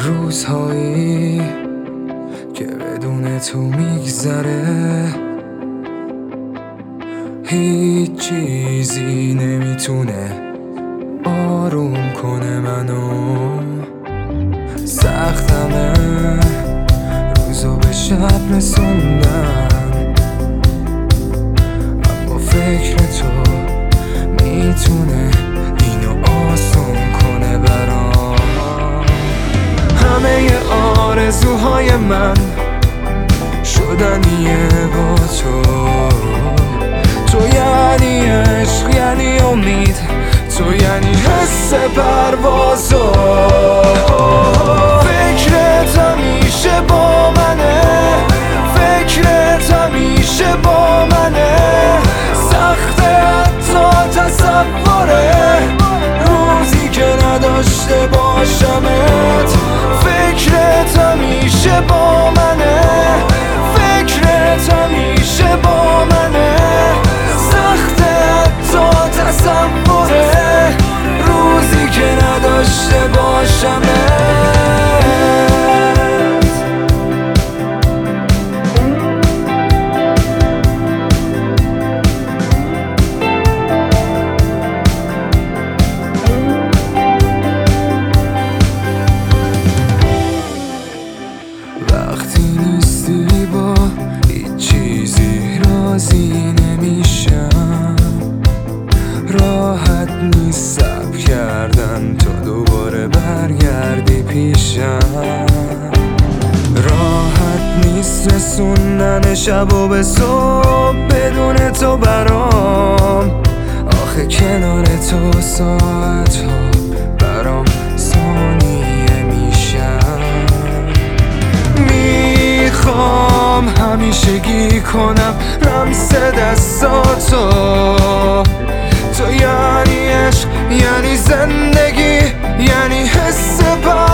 روزهایی که بدون تو میگذره، هیچ چیزی نمیتونه آروم کنه منو. سختمه روزو به شب رسوندن، اما فکر تو میتونه اینو آسون کنه برام. همه آرزوهای من شدنیه با تو. تو یعنی عشق، یعنی امید، تو یعنی حس پروازو. فکرت همیشه با منه، فکرت همیشه با منه. سخته حتی تصوره روزی که نداشته باشمت. فکرت همیشه با منه، فکرت همیشه با منه. سخته حتی تصوره روزی که نداشته باشمت. وقتی نیستی با هیچ چیزی راضی نمیشم. راحت نیست صبر کردن تا دوباره برگردی پیشم. راحت نیست رسوندن شب و به صبح بدون تو برام. آخه کنار تو ساعت ها برام ثانیه میشم. میخوام همیشگی کنم لمس دستاتو. تو یعنی عشق، یعنی زندگی، یعنی حس